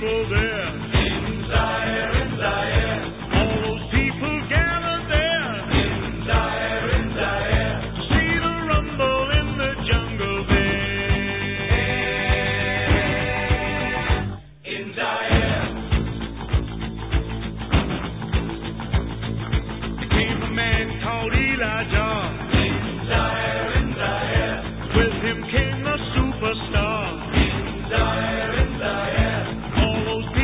people there. In Zaire, all those people gathered there. In Zaire, to see the rumble in the jungle there. In Zaire, there came a man called Elijah. In Zaire, with him came a superstar. In Zaire, all those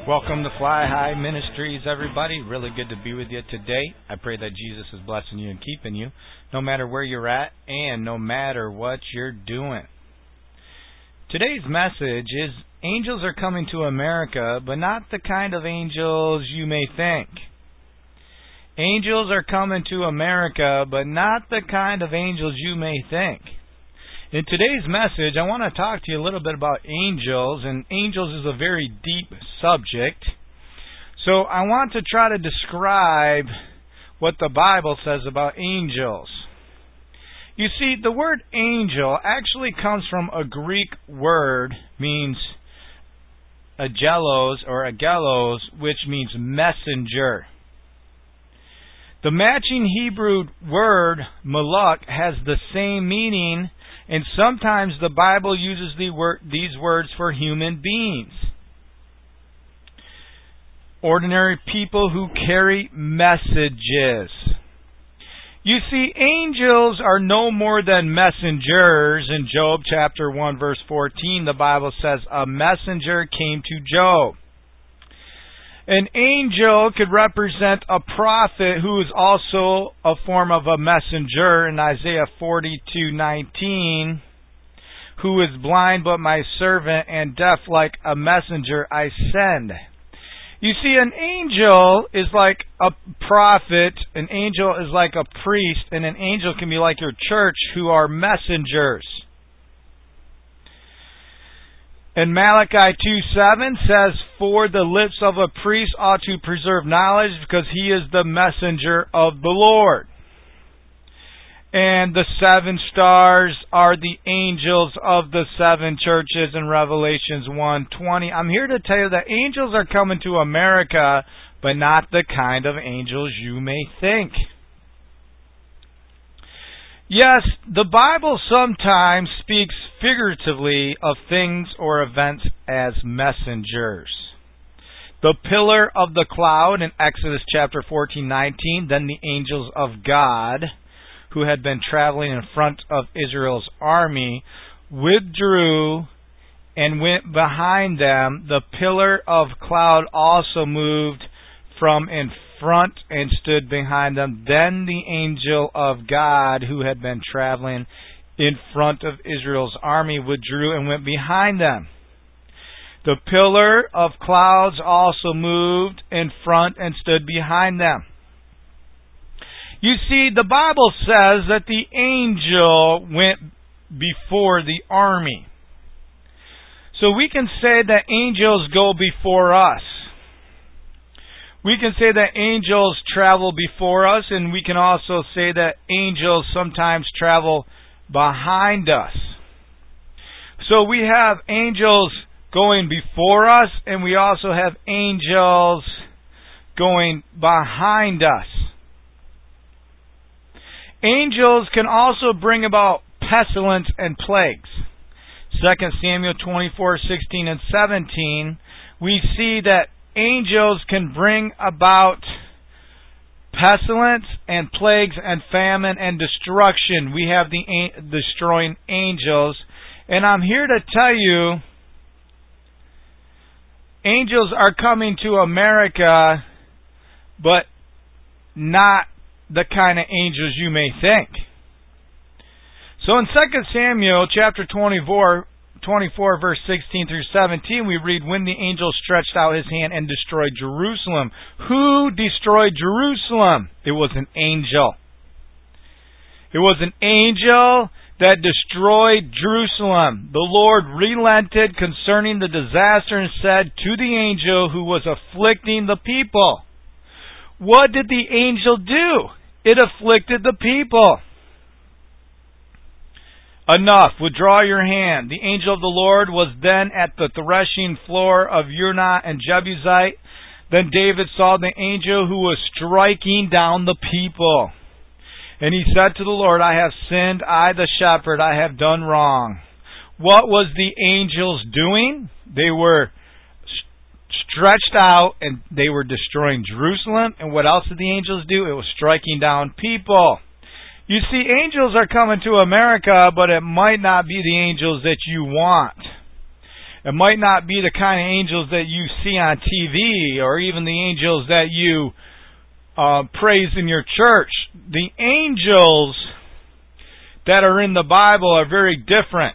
Welcome to Fly High Ministries, everybody. Really good to be with you today. I pray that Jesus is blessing you and keeping you, no matter where you're at and no matter what you're doing. Today's message is angels are coming to America, but not the kind of angels you may think. Angels are coming to America, but not the kind of angels you may think. In today's message, I want to talk to you a little bit about angels, and angels is a very deep subject. So I want to try to describe what the Bible says about angels. You see, the word angel actually comes from a Greek word, means agelos, which means messenger. The matching Hebrew word malak has the same meaning, and sometimes the Bible uses these words for human beings. Ordinary people who carry messages. You see, angels are no more than messengers. In Job chapter 1 verse 14, the Bible says, a messenger came to Job. An angel could represent a prophet who is also a form of a messenger in Isaiah 42:19, who is blind but my servant and deaf like a messenger I send. You see, an angel is like a prophet, an angel is like a priest, and an angel can be like your church who are messengers. And Malachi 2:7 says, for the lips of a priest ought to preserve knowledge because he is the messenger of the Lord. And the 7 stars are the angels of the 7 churches in Revelations 1:20. I'm here to tell you that angels are coming to America, but not the kind of angels you may think. Yes, the Bible sometimes speaks figuratively of things or events as messengers. The pillar of the cloud in Exodus chapter 14:19, then the angels of God, who had been traveling in front of Israel's army, withdrew and went behind them. The pillar of cloud also moved from in front and stood behind them. Then the angel of God, who had been traveling in front of Israel's army, withdrew and went behind them. The pillar of clouds also moved in front and stood behind them. You see, the Bible says that the angel went before the army. So we can say that angels go before us. We can say that angels travel before us, and we can also say that angels sometimes travel behind us. So we have angels going before us, and we also have angels going behind us. Angels can also bring about pestilence and plagues. 2 Samuel 24:16 and 17, we see that angels can bring about pestilence and plagues and famine and destruction. We have the destroying angels. And I'm here to tell you, angels are coming to America, but not the kind of angels you may think. So in 2 Samuel chapter 24 verse 16 through 17, we read, when the angel stretched out his hand and destroyed Jerusalem. Who destroyed Jerusalem? It was an angel. It was an angel that destroyed Jerusalem. The Lord relented concerning the disaster and said to the angel who was afflicting the people. What did the angel do? It afflicted the people. Enough, withdraw your hand. The angel of the Lord was then at the threshing floor of Urnah and Jebusite. Then David saw the angel who was striking down the people. And he said to the Lord, I have sinned, I the shepherd, I have done wrong. What was the angels doing? They were stretched out and they were destroying Jerusalem. And what else did the angels do? It was striking down people. You see, angels are coming to America, but it might not be the angels that you want. It might not be the kind of angels that you see on TV or even the angels that you praise in your church. The angels that are in the Bible are very different.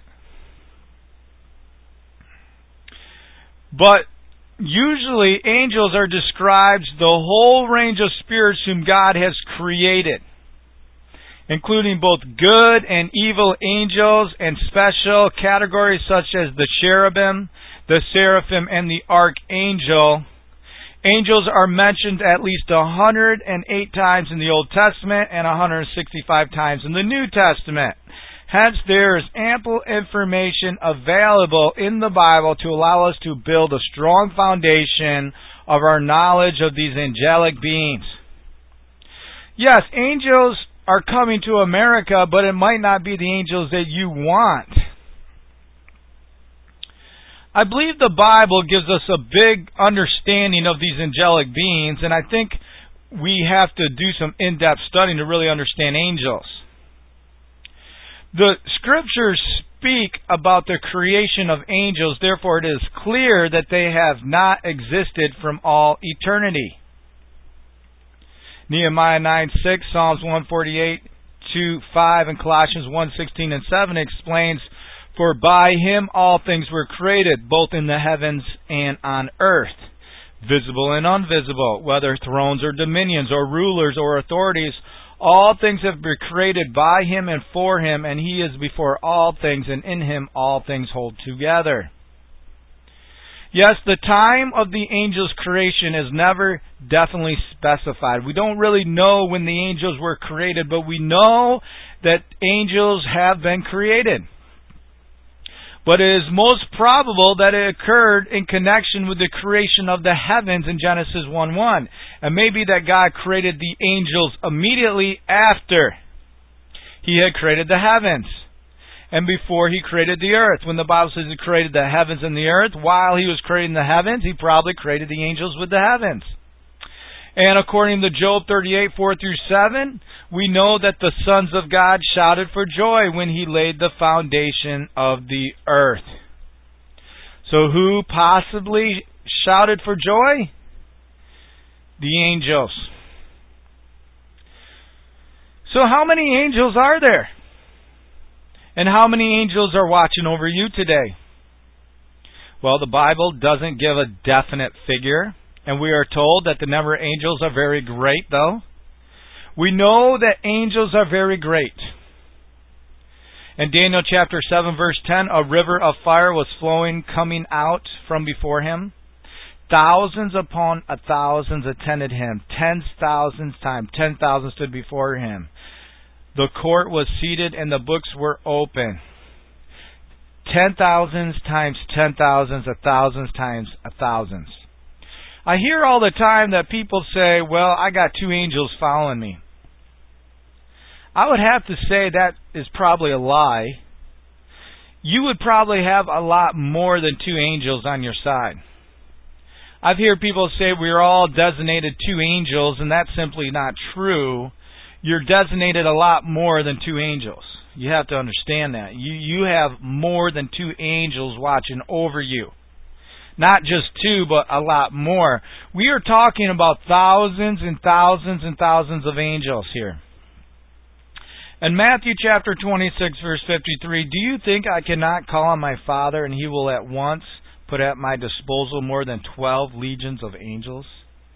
But usually angels are described the whole range of spirits whom God has created, including both good and evil angels and special categories such as the cherubim, the seraphim, and the archangel. Angels are mentioned at least 108 times in the Old Testament and 165 times in the New Testament. Hence, there is ample information available in the Bible to allow us to build a strong foundation of our knowledge of these angelic beings. Yes, angels are coming to America, but it might not be the angels that you want. I believe the Bible gives us a big understanding of these angelic beings, and I think we have to do some in-depth studying to really understand angels. The Scriptures speak about the creation of angels, therefore it is clear that they have not existed from all eternity. Nehemiah 9:6, Psalms 148:2-5, and Colossians 1:16 and 7 explains, "For by him all things were created, both in the heavens and on earth, visible and invisible, whether thrones or dominions or rulers or authorities. All things have been created by him and for him, and he is before all things, and in him all things hold together." Yes, the time of the angels' creation is never definitely specified. We don't really know when the angels were created, but we know that angels have been created. But it is most probable that it occurred in connection with the creation of the heavens in Genesis 1:1. And maybe that God created the angels immediately after he had created the heavens and before he created the earth. When the Bible says he created the heavens and the earth, while he was creating the heavens, he probably created the angels with the heavens. And according to Job 38:4-7, we know that the sons of God shouted for joy when he laid the foundation of the earth. So who possibly shouted for joy? The angels. So how many angels are there? And how many angels are watching over you today? Well, the Bible doesn't give a definite figure. And we are told that the number of angels are very great, though. We know that angels are very great. In Daniel chapter 7, verse 10, a river of fire was flowing, coming out from before him. Thousands upon thousands attended him. 10,000 times 10,000 stood before him. The court was seated and the books were open. 10,000 times 10,000, 1,000 times 1,000. I hear all the time that people say, well, I got 2 angels following me. I would have to say that is probably a lie. You would probably have a lot more than 2 angels on your side. I've heard people say we're all designated 2 angels, and that's simply not true. You're designated a lot more than 2 angels. You have to understand that. You have more than 2 angels watching over you. Not just 2, but a lot more. We are talking about thousands and thousands and thousands of angels here. In Matthew chapter 26, verse 53, "Do you think I cannot call on my Father, and he will at once put at my disposal more than 12 legions of angels?"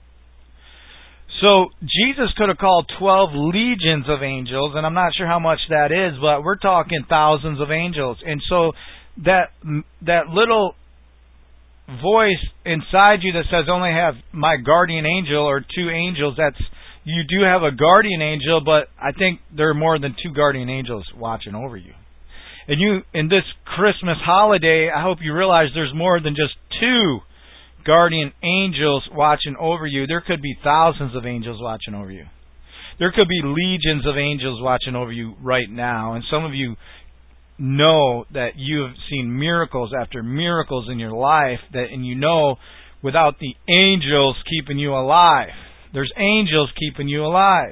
So Jesus could have called 12 legions of angels, and I'm not sure how much that is, but we're talking thousands of angels. And so that little voice inside you that says only have my guardian angel or 2 angels, you do have a guardian angel, but I think there are more than 2 guardian angels watching over you. And you, in this Christmas holiday, I hope you realize there's more than just 2 guardian angels watching over you. There could be thousands of angels watching over you. There could be legions of angels watching over you right now. And some of you know that you have seen miracles after miracles in your life, and you know without the angels keeping you alive. There's angels keeping you alive.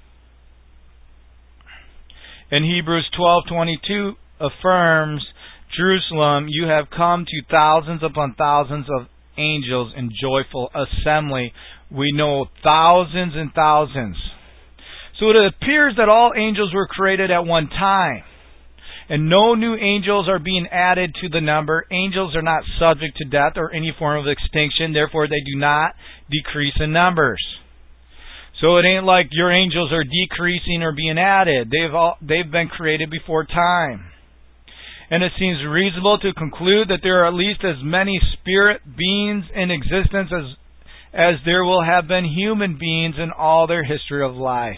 In Hebrews 12:22 affirms, Jerusalem you have come to thousands upon thousands of angels in joyful assembly. We know thousands and thousands. So it appears that all angels were created at one time, and no new angels are being added to the number. Angels are not subject to death or any form of extinction, therefore they do not decrease in numbers. So it ain't like your angels are decreasing or being added. They've been created before time. And it seems reasonable to conclude that there are at least as many spirit beings in existence as there will have been human beings in all their history of life.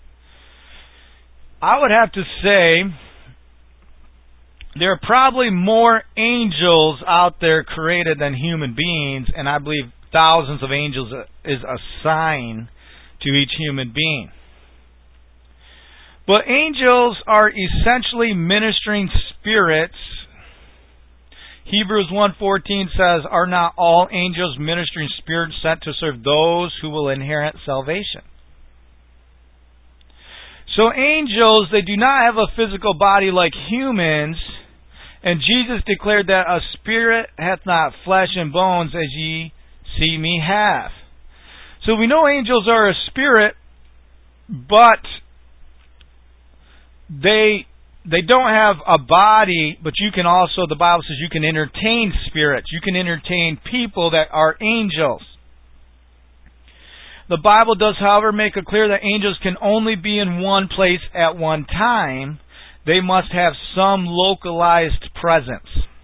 I would have to say there are probably more angels out there created than human beings, and I believe thousands of angels is a sign to each human being. But angels are essentially ministering spirits. Hebrews 1:14 says, "Are not all angels ministering spirits sent to serve those who will inherit salvation?" So angels, they do not have a physical body like humans, and Jesus declared that a spirit hath not flesh and bones as ye see me have. So we know angels are a spirit, but they don't have a body, but you can also, the Bible says, you can entertain spirits. You can entertain people that are angels. The Bible does, however, make it clear that angels can only be in one place at one time. They must have some localized presence.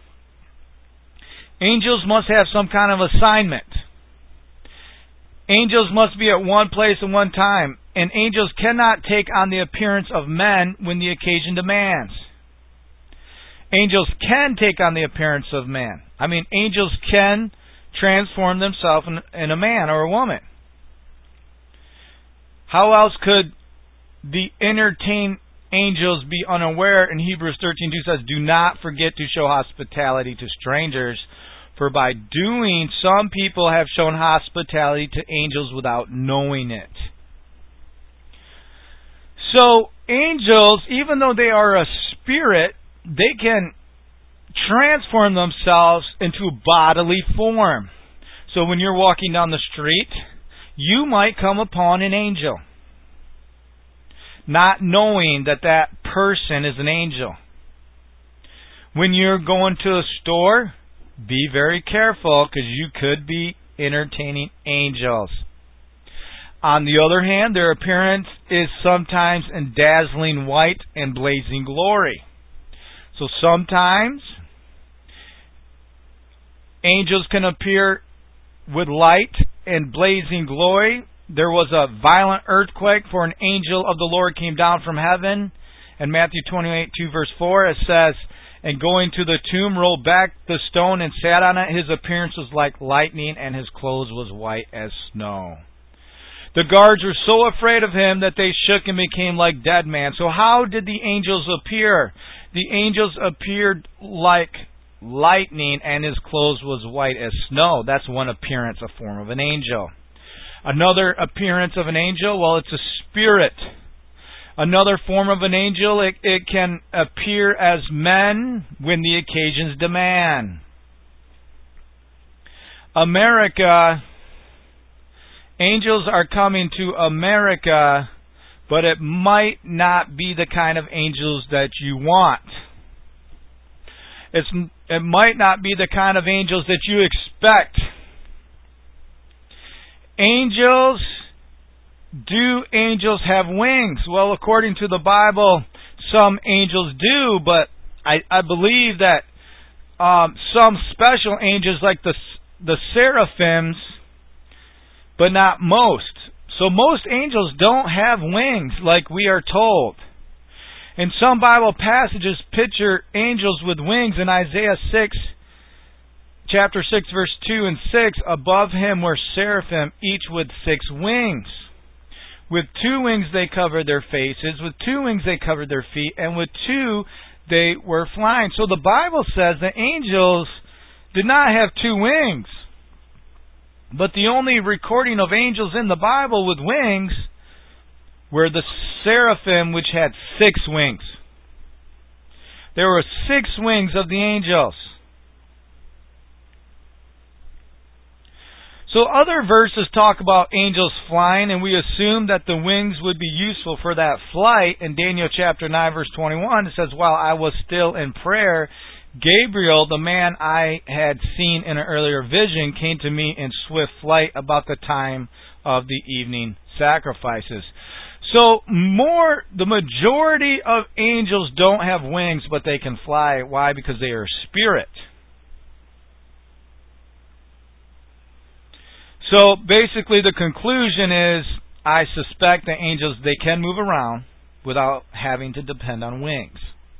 Angels must have some kind of assignment. Angels must be at one place at one time. And angels cannot take on the appearance of men when the occasion demands. Angels can take on the appearance of man. Angels can transform themselves in a man or a woman. How else could the entertained angels be unaware? In Hebrews 13:2 says, "Do not forget to show hospitality to strangers, for by doing some people have shown hospitality to angels without knowing it." So angels, even though they are a spirit, they can transform themselves into bodily form. So when you're walking down the street, you might come upon an angel, not knowing that that person is an angel. When you're going to a store, be very careful, because you could be entertaining angels. On the other hand, their appearance is sometimes in dazzling white and blazing glory. So sometimes angels can appear with light and blazing glory. There was a violent earthquake, for an angel of the Lord came down from heaven. In Matthew 28:2 verse 4, it says, "And going to the tomb, rolled back the stone and sat on it. His appearance was like lightning, and his clothes was white as snow." The guards were so afraid of him that they shook and became like dead men. So how did the angels appear? The angels appeared like lightning, and his clothes was white as snow. That's one appearance, a form of an angel. Another appearance of an angel, well, it's a spirit. Another form of an angel, it can appear as men when the occasions demand. America, angels are coming to America, but it might not be the kind of angels that you want. It might not be the kind of angels that you expect. Do angels have wings? Well, according to the Bible, some angels do, but I believe that some special angels, like the seraphims, but not most. So most angels don't have wings like we are told. And some Bible passages picture angels with wings. In Isaiah 6, chapter 6, verse 2 and 6, above him were seraphim, each with 6 wings. With 2 wings they covered their faces, with 2 wings they covered their feet, and with 2 they were flying. So the Bible says the angels did not have 2 wings. But the only recording of angels in the Bible with wings were the seraphim, which had 6 wings. There were 6 wings of the angels. So other verses talk about angels flying, and we assume that the wings would be useful for that flight. In Daniel chapter 9, verse 21, it says, "While I was still in prayer, Gabriel, the man I had seen in an earlier vision, came to me in swift flight about the time of the evening sacrifices." So the majority of angels don't have wings, but they can fly. Why? Because they are spirit. So basically the conclusion is, I suspect the angels, they can move around without having to depend on wings.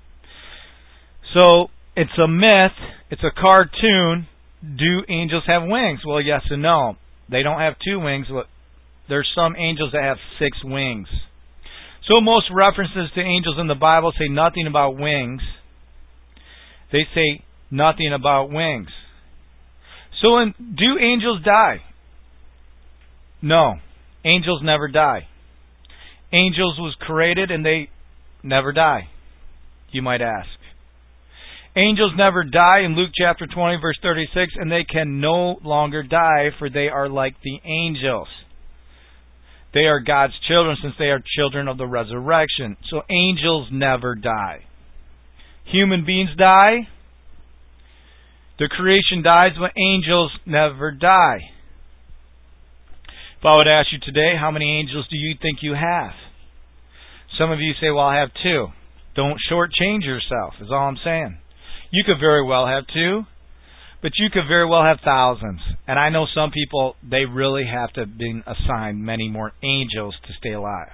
So it's a myth, it's a cartoon. Do angels have wings? Well, yes and no. They don't have 2 wings. There's some angels that have 6 wings. So most references to angels in the Bible say nothing about wings. They say nothing about wings. So do angels die? No. Angels never die. Angels was created and they never die, you might ask. Angels never die in Luke chapter 20, verse 36, and they can no longer die, for they are like the angels. They are God's children, since they are children of the resurrection. So angels never die. Human beings die. The creation dies, but angels never die. If I would ask you today, how many angels do you think you have? Some of you say, well, I have 2. Don't shortchange yourself, is all I'm saying. You could very well have 2, but you could very well have thousands. And I know some people, they really have to have been assigned many more angels to stay alive.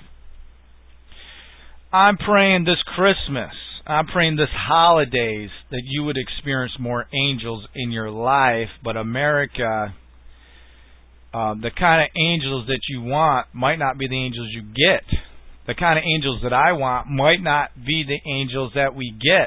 I'm praying this Christmas, I'm praying this holidays, that you would experience more angels in your life. But America, the kind of angels that you want might not be the angels you get. The kind of angels that I want might not be the angels that we get.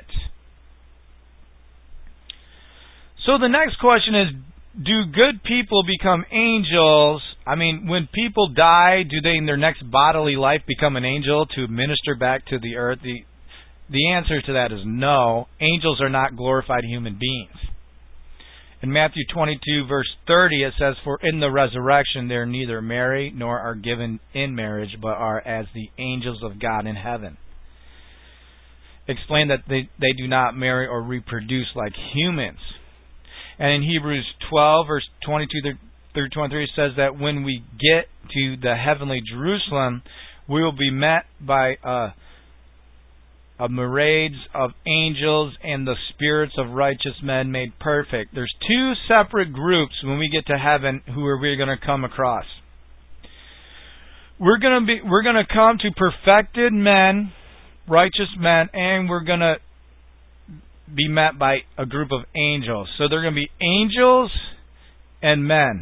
So the next question is, do good people become angels? I mean, when people die, do they in their next bodily life become an angel to minister back to the earth? The answer to that is no. Angels are not glorified human beings. In Matthew 22, verse 30, it says, "For in the resurrection they are neither married nor are given in marriage, but are as the angels of God in heaven." Explain that they do not marry or reproduce like humans. And in Hebrews 12, verse 22 through 23, it says that when we get to the heavenly Jerusalem, we will be met by a myriads of angels and the spirits of righteous men made perfect. There's 2 separate groups when we get to heaven who we're going to come across. We're going to come to perfected men, righteous men, and we're going to be met by a group of angels. So they're going to be angels and men.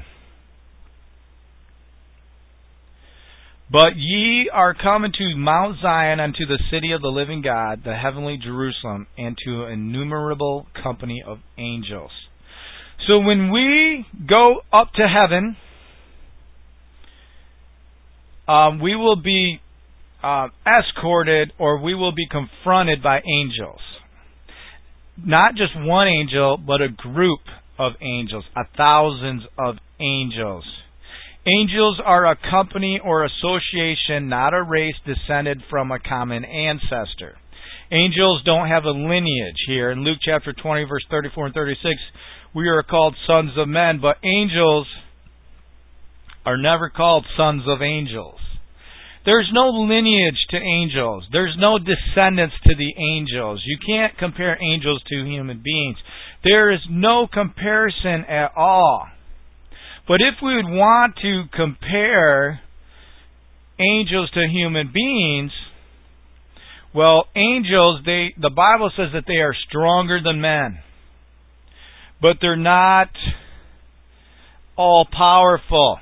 "But ye are coming to Mount Zion, unto the city of the living God, the heavenly Jerusalem, and to an innumerable company of angels." So when we go up to heaven, we will be escorted, or we will be confronted by angels. Not just one angel, but a group of angels, thousands of angels. Angels are a company or association, not a race descended from a common ancestor. Angels don't have a lineage here. In Luke chapter 20, verse 34 and 36, we are called sons of men, but angels are never called sons of angels. There's no lineage to angels. There's no descendants to the angels. You can't compare angels to human beings. There is no comparison at all. But if we would want to compare angels to human beings, well, angels, the Bible says that they are stronger than men. But they're not all-powerful.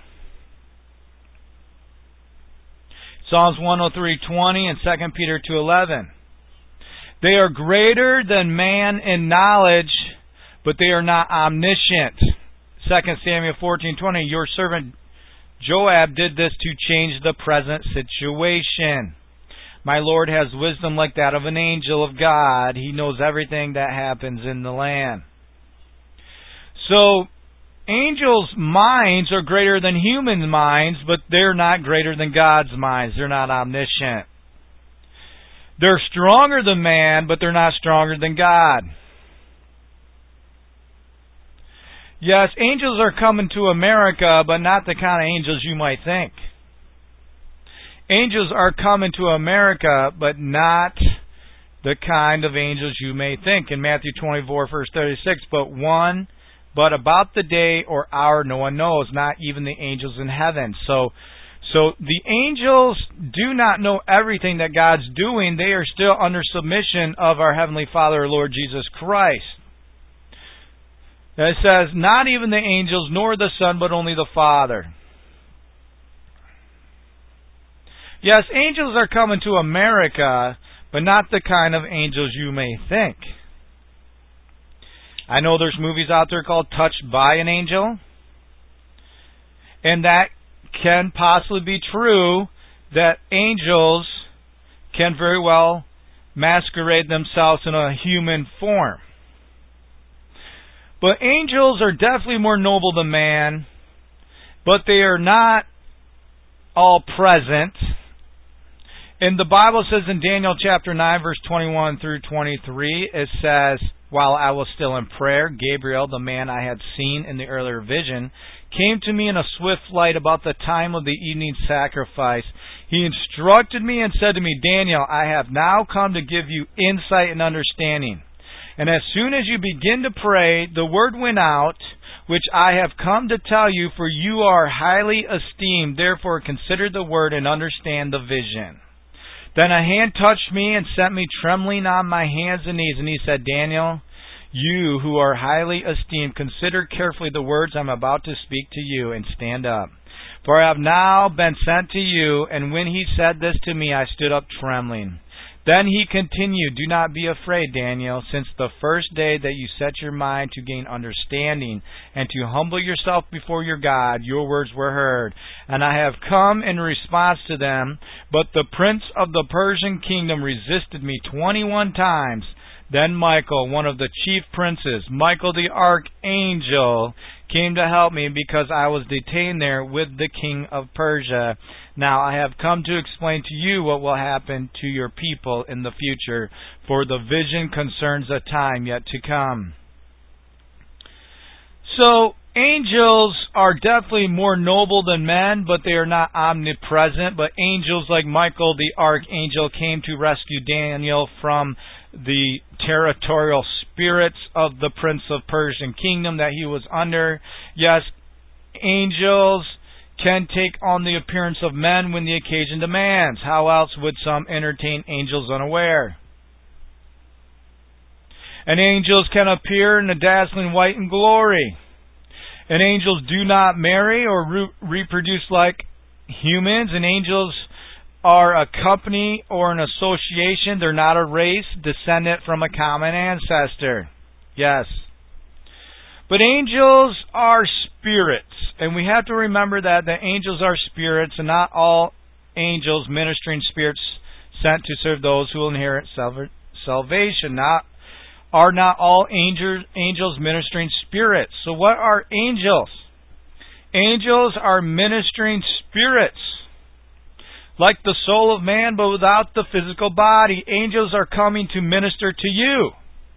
Psalms 103:20 and 2 Peter 2:11. They are greater than man in knowledge, but they are not omniscient. 2 Samuel 14:20. Your servant Joab did this to change the present situation. My Lord has wisdom like that of an angel of God. He knows everything that happens in the land. So, angels' minds are greater than human minds, but they're not greater than God's minds. They're not omniscient. They're stronger than man, but they're not stronger than God. Yes, angels are coming to America, but not the kind of angels you might think. Angels are coming to America, but not the kind of angels you may think. In Matthew 24, verse 36, but about the day or hour no one knows, not even the angels in heaven. So the angels do not know everything that God's doing. They are still under submission of our Heavenly Father, Lord Jesus Christ. It says, not even the angels, nor the Son, but only the Father. Yes, angels are coming to America, but not the kind of angels you may think. I know there's movies out there called Touched by an Angel, and that can possibly be true, that angels can very well masquerade themselves in a human form. But angels are definitely more noble than man, but they are not all present. And the Bible says in Daniel chapter 9, verse 21 through 23, it says, while I was still in prayer, Gabriel, the man I had seen in the earlier vision, came to me in a swift light about the time of the evening sacrifice. He instructed me and said to me, Daniel, I have now come to give you insight and understanding. And as soon as you begin to pray, the word went out, which I have come to tell you, for you are highly esteemed. Therefore consider the word and understand the vision. Then a hand touched me and set me trembling on my hands and knees. And he said, Daniel, you who are highly esteemed, consider carefully the words I'm about to speak to you, and stand up. For I have now been sent to you. And when he said this to me, I stood up trembling. Then he continued, do not be afraid, Daniel, since the first day that you set your mind to gain understanding and to humble yourself before your God, your words were heard. And I have come in response to them, but the prince of the Persian kingdom resisted me 21 times. Then Michael, one of the chief princes, Michael the archangel, came to help me because I was detained there with the king of Persia. Now I have come to explain to you what will happen to your people in the future, for the vision concerns a time yet to come. So, angels are definitely more noble than men, but they are not omnipresent. But angels like Michael the archangel came to rescue Daniel from the territorial spirits of the prince of Persian kingdom that he was under. Yes, angels can take on the appearance of men when the occasion demands. How else would some entertain angels unaware? And angels can appear in a dazzling white and glory. And angels do not marry or reproduce like humans. And angels are a company or an association. They're not a race descendant from a common ancestor. Yes. But angels are spirits. And we have to remember that the angels are spirits, and not all angels, ministering spirits sent to serve those who will inherit salvation. Are not all angels ministering spirits. So what are angels? Angels are ministering spirits. Like the soul of man, but without the physical body. Angels are coming to minister to you.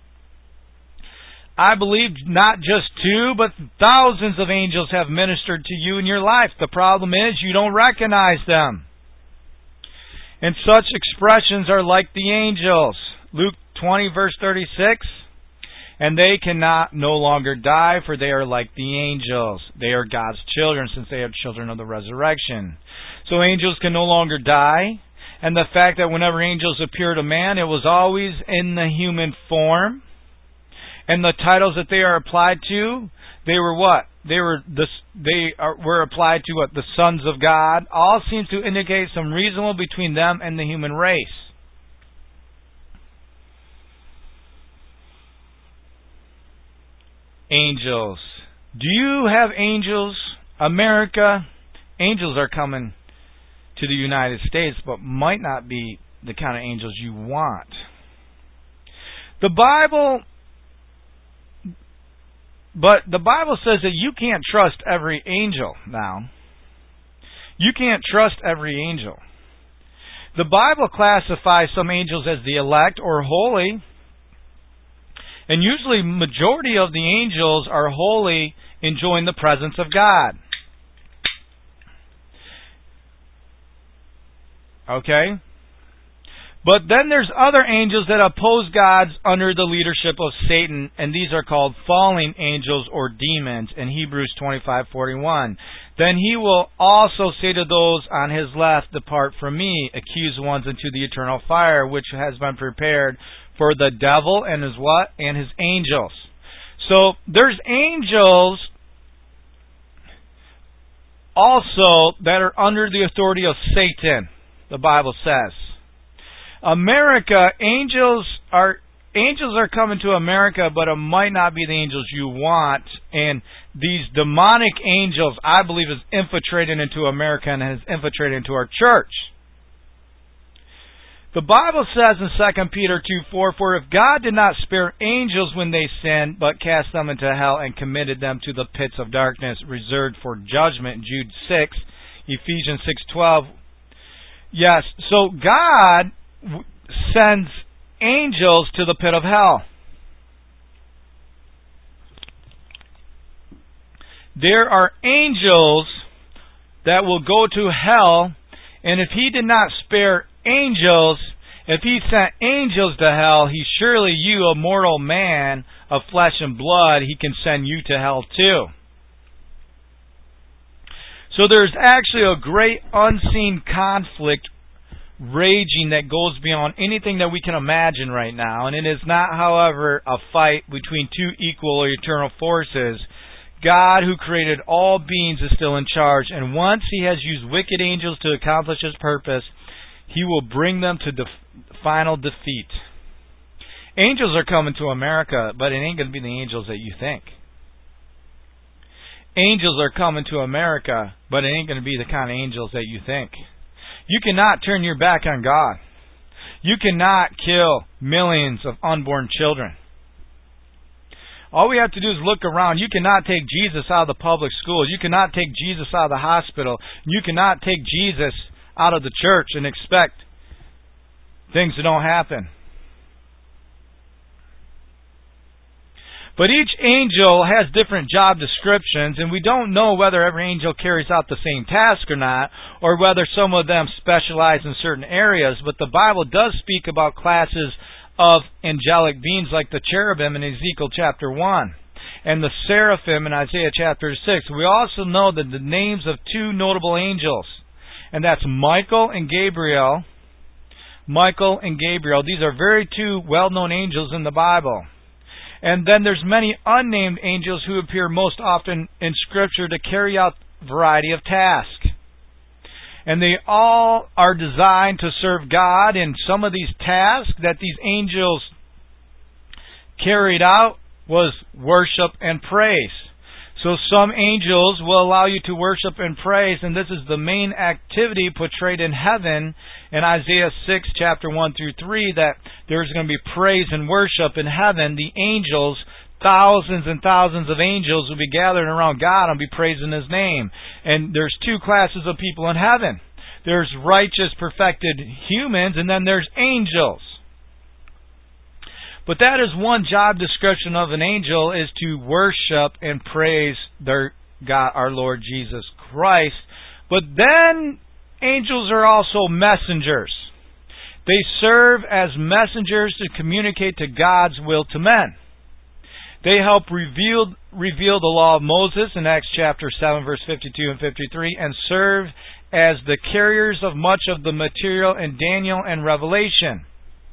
I believe not just 2, but thousands of angels have ministered to you in your life. The problem is you don't recognize them. And such expressions are like the angels. Luke 20, verse 36. And they cannot no longer die, for they are like the angels. They are God's children, since they are children of the resurrection. So angels can no longer die. And the fact that whenever angels appear to man, it was always in the human form. And the titles that they are applied to, they were what? They were applied to what? The sons of God. All seems to indicate some resemblance between them and the human race. Angels. Do you have angels? America, angels are coming to the United States, but might not be the kind of angels you want. The Bible says that you can't trust every angel now. You can't trust every angel. The Bible classifies some angels as the elect or holy. And usually majority of the angels are holy, enjoying the presence of God. Okay? But then there's other angels that oppose God under the leadership of Satan, and these are called fallen angels or demons in Hebrews 25:41. Then he will also say to those on his left, "Depart from me, accused ones, into the eternal fire, which has been prepared for the devil and his what? And his angels." So there's angels also that are under the authority of Satan, the Bible says. America, angels are coming to America, but it might not be the angels you want. And these demonic angels, I believe, is infiltrated into America and has infiltrated into our church. The Bible says in 2 Peter 2:4, "For if God did not spare angels when they sinned, but cast them into hell and committed them to the pits of darkness reserved for judgment," Jude 6, Ephesians 6:12. Yes, so God sends angels to the pit of hell. There are angels that will go to hell, and if he did not spare angels, if he sent angels to hell, he surely, you, a mortal man of flesh and blood, he can send you to hell too. So there's actually a great unseen conflict raging that goes beyond anything that we can imagine right now. And it is not, however, a fight between two equal or eternal forces. God, who created all beings, is still in charge. And once he has used wicked angels to accomplish his purpose, he will bring them to final defeat. Angels are coming to America, but it ain't going to be the angels that you think. Angels are coming to America, but it ain't going to be the kind of angels that you think. You cannot turn your back on God. You cannot kill millions of unborn children. All we have to do is look around. You cannot take Jesus out of the public schools. You cannot take Jesus out of the hospital. You cannot take Jesus out of the church and expect things to don't happen. But each angel has different job descriptions, and we don't know whether every angel carries out the same task or not, or whether some of them specialize in certain areas. But the Bible does speak about classes of angelic beings like the cherubim in Ezekiel chapter 1 and the seraphim in Isaiah chapter 6. We also know that the names of two notable angels, and that's Michael and Gabriel. Michael and Gabriel. These are very two well-known angels in the Bible. And then there's many unnamed angels who appear most often in Scripture to carry out a variety of tasks. And they all are designed to serve God. And some of these tasks that these angels carried out was worship and praise. So some angels will allow you to worship and praise, and this is the main activity portrayed in heaven in Isaiah 6, chapter 1 through 3, that there's going to be praise and worship in heaven. The angels, thousands and thousands of angels, will be gathered around God and be praising His name. And there's two classes of people in heaven. There's righteous, perfected humans, and then there's angels. But that is one job description of an angel, is to worship and praise their God, our Lord Jesus Christ. But then angels are also messengers. They serve as messengers to communicate to God's will to men. They help reveal the law of Moses in Acts chapter 7, verse 52 and 53, and serve as the carriers of much of the material in Daniel and Revelation.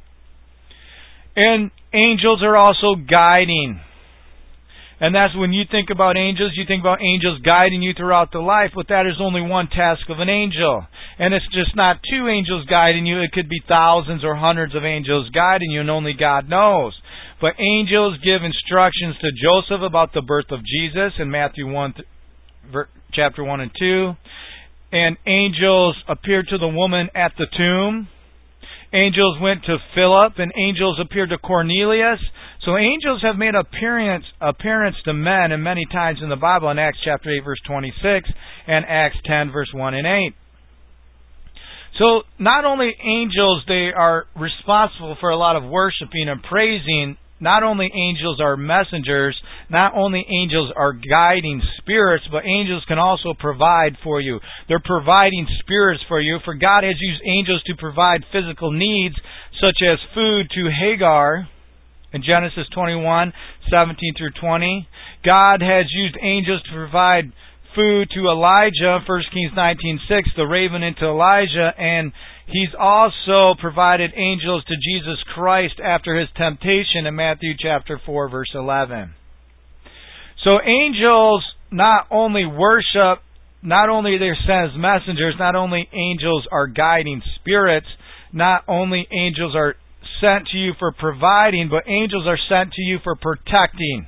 And angels are also guiding. And that's when you think about angels, you think about angels guiding you throughout the life, but that is only one task of an angel. And it's just not two angels guiding you, it could be thousands or hundreds of angels guiding you, and only God knows. But angels give instructions to Joseph about the birth of Jesus in Matthew 1, chapter 1 and 2. And angels appear to the woman at the tomb Angels went to Philip, and angels appeared to Cornelius. So angels have made appearance to men and many times in the Bible in Acts chapter 8 verse 26 and Acts 10 verse 1 and 8. So not only angels, they are responsible for a lot of worshiping and praising. Not only angels are messengers, not only angels are guiding spirits, but angels can also provide for you. They're providing spirits for you, for God has used angels to provide physical needs, such as food to Hagar in Genesis 21:17 through 20. God has used angels to provide food to Elijah, 1 Kings 19:6, the raven into Elijah, and He's also provided angels to Jesus Christ after His temptation in Matthew chapter 4 verse 11. So angels not only worship, not only they're sent as messengers, not only angels are guiding spirits, not only angels are sent to you for providing, but angels are sent to you for protecting.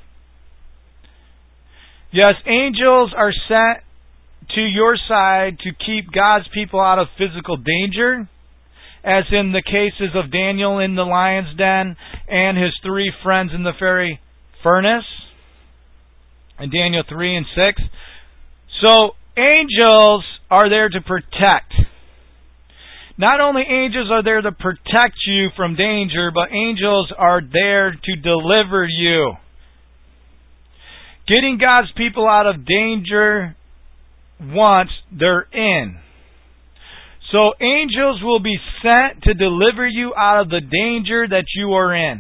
Yes, angels are sent to your side to keep God's people out of physical danger, as in the cases of Daniel in the lion's den and his 3 friends in the fiery furnace in Daniel 3 and 6. So angels are there to protect. Not only angels are there to protect you from danger, but angels are there to deliver you. Getting God's people out of danger once they're in. So angels will be sent to deliver you out of the danger that you are in.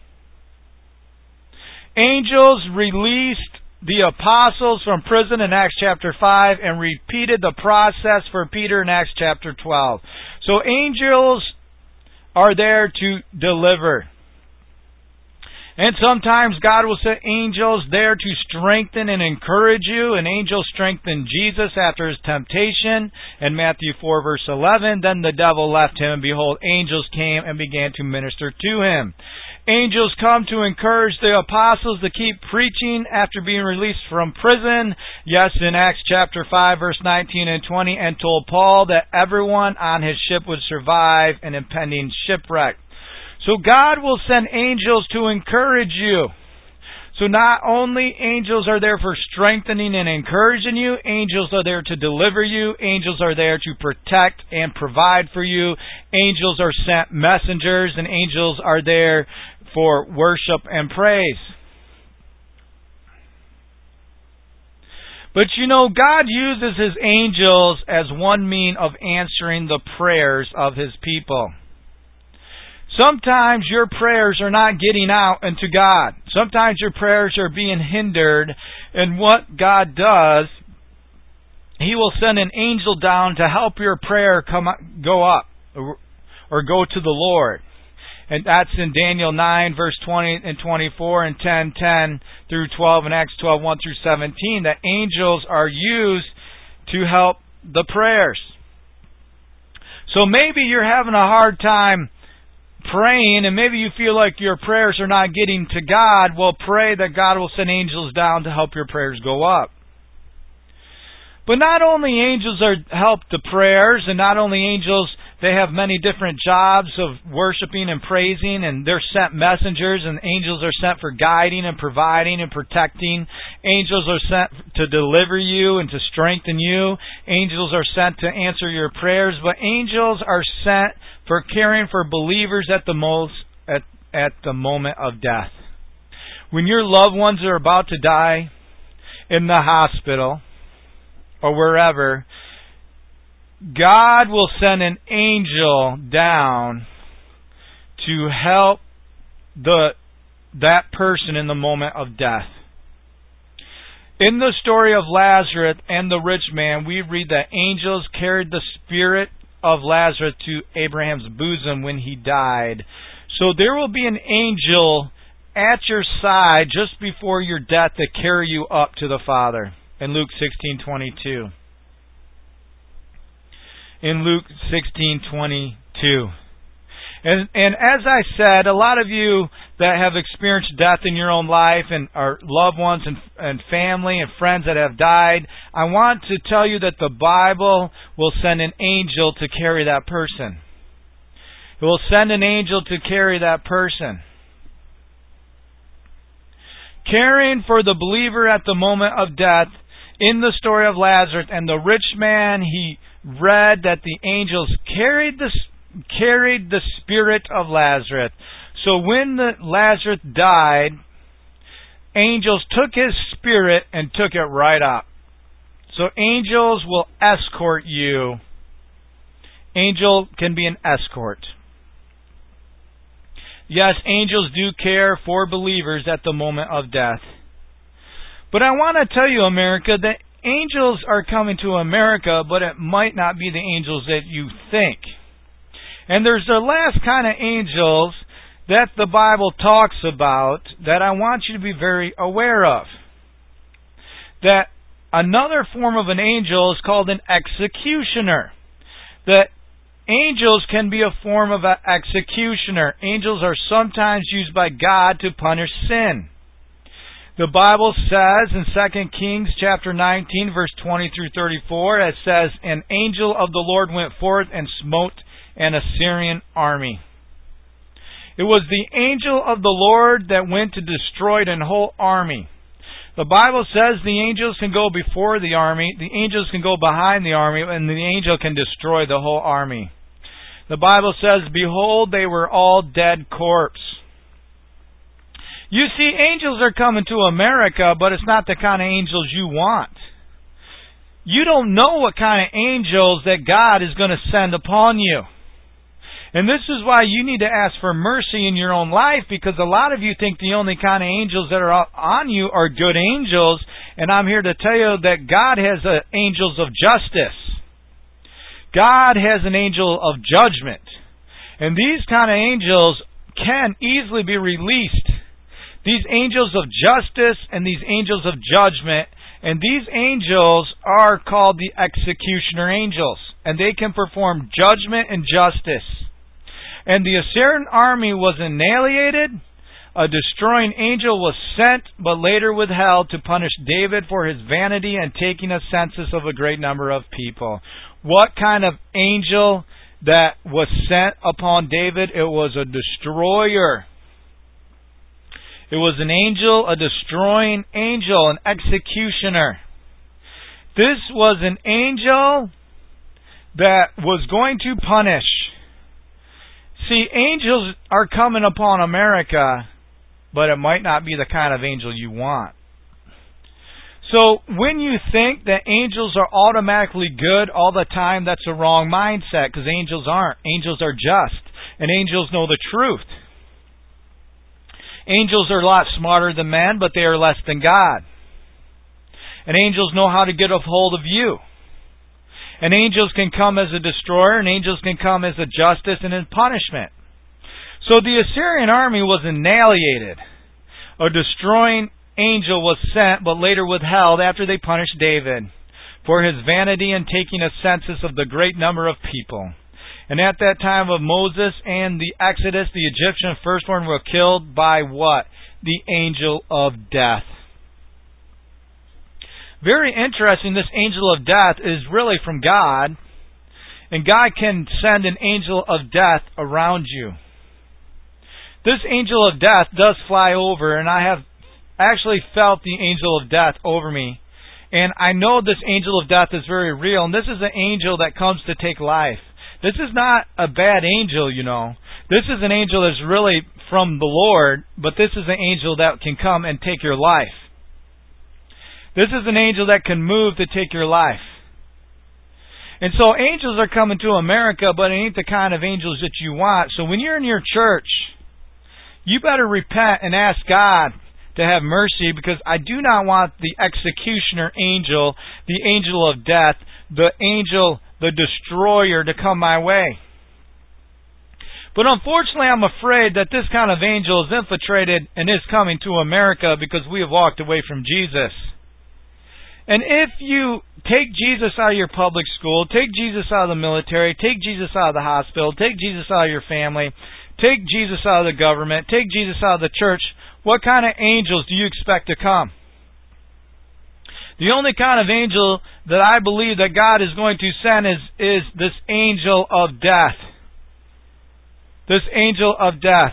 Angels released the apostles from prison in Acts chapter 5 and repeated the process for Peter in Acts chapter 12. So angels are there to deliver. And sometimes God will send angels there to strengthen and encourage you. An angel strengthened Jesus after His temptation in Matthew 4 verse 11. Then the devil left Him, and behold, angels came and began to minister to Him. Angels come to encourage the apostles to keep preaching after being released from prison. Yes, in Acts chapter 5 verse 19 and 20, and told Paul that everyone on his ship would survive an impending shipwreck. So God will send angels to encourage you. So not only angels are there for strengthening and encouraging you, angels are there to deliver you, angels are there to protect and provide for you, angels are sent messengers, and angels are there for worship and praise. But God uses His angels as one means of answering the prayers of His people. Sometimes your prayers are not getting out into God. Sometimes your prayers are being hindered. And what God does, He will send an angel down to help your prayer go up or go to the Lord. And that's in Daniel 9 verse 20 and 24 and 10 through 12 and Acts 12 1 through 17. That angels are used to help the prayers. So maybe you're having a hard time praying, and maybe you feel like your prayers are not getting to God. Well, pray that God will send angels down to help your prayers go up. But not only angels help the prayers, and not only angels, they have many different jobs of worshiping and praising, and they're sent messengers, and angels are sent for guiding and providing and protecting. Angels are sent to deliver you and to strengthen you. Angels are sent to answer your prayers, but angels are sent for caring for believers at the moment of death. When your loved ones are about to die in the hospital or wherever, God will send an angel down to help that person in the moment of death. In the story of Lazarus and the rich man, we read that angels carried the spirit of Lazarus to Abraham's bosom when he died. So there will be an angel at your side just before your death to carry you up to the Father. In Luke 16:22. In Luke 16:22. And as I said, a lot of you that have experienced death in your own life and are loved ones and family and friends that have died, I want to tell you that the Bible will send an angel to carry that person. It will send an angel to carry that person. Caring for the believer at the moment of death in the story of Lazarus and the rich man, he read that the angels carried the spirit of Lazarus. So when Lazarus died, angels took his spirit and took it right up. So angels will escort you. Angel can be an escort. Yes, angels do care for believers at the moment of death. But I want to tell you, America, that angels are coming to America, but it might not be the angels that you think. And there's the last kind of angels that the Bible talks about that I want you to be very aware of. That another form of an angel is called an executioner. That angels can be a form of an executioner. Angels are sometimes used by God to punish sin. The Bible says in 2 Kings chapter 19, verse 20 through 34, it says, "An angel of the Lord went forth and smote an Assyrian army." It was the angel of the Lord that went to destroy an whole army. The Bible says the angels can go before the army, the angels can go behind the army, and the angel can destroy the whole army. The Bible says, "Behold, they were all dead corpse." You see, angels are coming to America, but it's not the kind of angels you want. You don't know what kind of angels that God is going to send upon you. And this is why you need to ask for mercy in your own life, because a lot of you think the only kind of angels that are on you are good angels, and I'm here to tell you that God has angels of justice. God has an angel of judgment. And these kind of angels can easily be released. These angels of justice and these angels of judgment, and these angels are called the executioner angels, and they can perform judgment and justice. And the Assyrian army was annihilated. A destroying angel was sent, but later withheld to punish David for his vanity and taking a census of a great number of people. What kind of angel that was sent upon David? It was a destroyer. It was an angel, a destroying angel, an executioner. This was an angel that was going to punish. See, angels are coming upon America, but it might not be the kind of angel you want. So when you think that angels are automatically good all the time, that's a wrong mindset, because angels aren't. Angels are just, and angels know the truth. Angels are a lot smarter than men, but they are less than God. And angels know how to get a hold of you. And angels can come as a destroyer, and angels can come as a justice and in punishment. So the Assyrian army was annihilated. A destroying angel was sent, but later withheld after they punished David for his vanity in taking a census of the great number of people. And at that time of Moses and the Exodus, the Egyptian firstborn were killed by what? The angel of death. Very interesting, this angel of death is really from God, and God can send an angel of death around you. This angel of death does fly over, and I have actually felt the angel of death over me. And I know this angel of death is very real, and this is an angel that comes to take life. This is not a bad angel, you know. This is an angel that's really from the Lord, but this is an angel that can come and take your life. This is an angel that can move to take your life. And so angels are coming to America, but it ain't the kind of angels that you want. So when you're in your church, you better repent and ask God to have mercy, because I do not want the executioner angel, the angel of death, the angel, the destroyer to come my way. But unfortunately, I'm afraid that this kind of angel is infiltrated and is coming to America because we have walked away from Jesus. And if you take Jesus out of your public school, take Jesus out of the military, take Jesus out of the hospital, take Jesus out of your family, take Jesus out of the government, take Jesus out of the church, what kind of angels do you expect to come? The only kind of angel that I believe that God is going to send is this angel of death. this angel of death.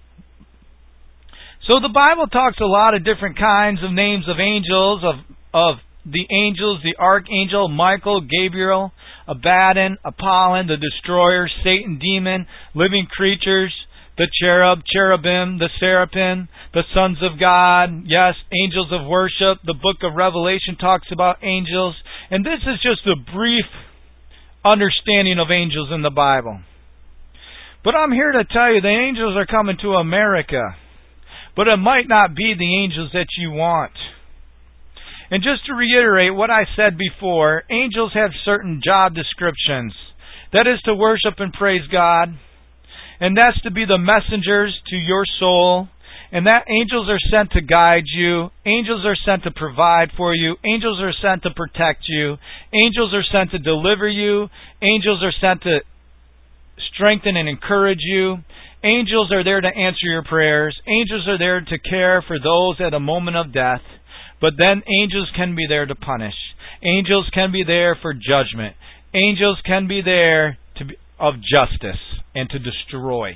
So the Bible talks a lot of different kinds of names of angels, of the angels, the archangel, Michael, Gabriel, Abaddon, Apollyon, the destroyer, Satan, demon, living creatures, the cherub, cherubim, the seraphim, the sons of God, yes, angels of worship. The book of Revelation talks about angels. And this is just a brief understanding of angels in the Bible. But I'm here to tell you the angels are coming to America. But it might not be the angels that you want. And just to reiterate what I said before, angels have certain job descriptions. That is to worship and praise God. And that's to be the messengers to your soul. And that angels are sent to guide you. Angels are sent to provide for you. Angels are sent to protect you. Angels are sent to deliver you. Angels are sent to strengthen and encourage you. Angels are there to answer your prayers. Angels are there to care for those at a moment of death. But then angels can be there to punish. Angels can be there for judgment. Angels can be there of justice and to destroy.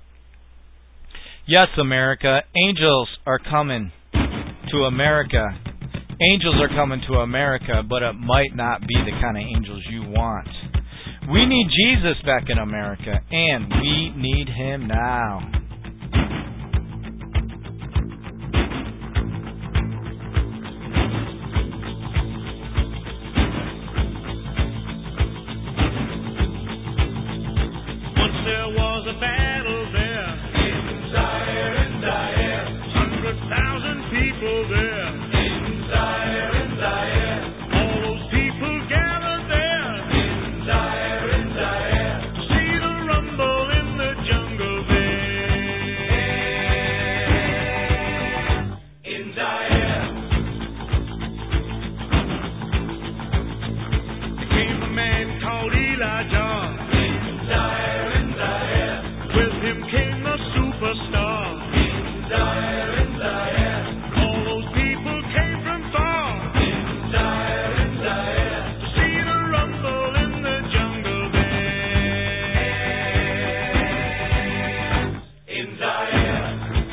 Yes, America, angels are coming to America. Angels are coming to America, but it might not be the kind of angels you want. We need Jesus back in America, and we need Him now. Once there was a battle there in Zaire, 100,000 people there in Zaire. All those people gathered there in Zaire to see the rumble in the jungle there in Zaire. There came a man called Elijah. With him came the superstar. In Zaire. All those people came from far. In Zaire. To see the rumble in the jungle there. In Zaire.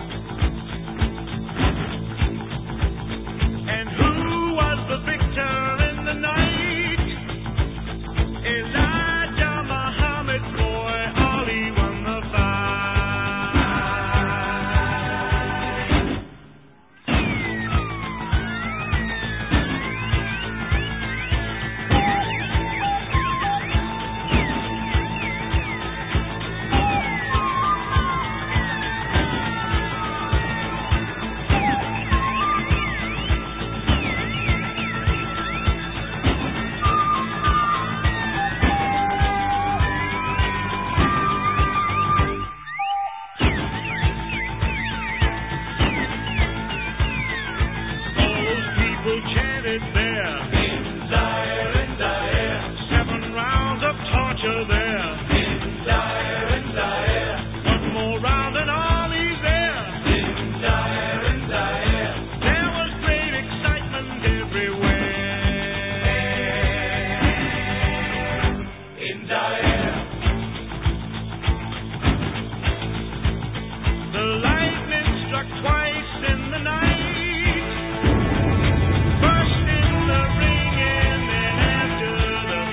And who was the victor in the night? Elijah Muhammad, boy, Ali won the fight. All those people chanted there. In Zaire. 7 rounds of torture there. In Zaire. One more round and Ali's there. In Zaire. There was great excitement everywhere. In Zaire. The lightning struck twice in the night. First in the ring and then after the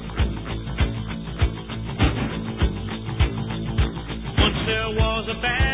Once there was a bad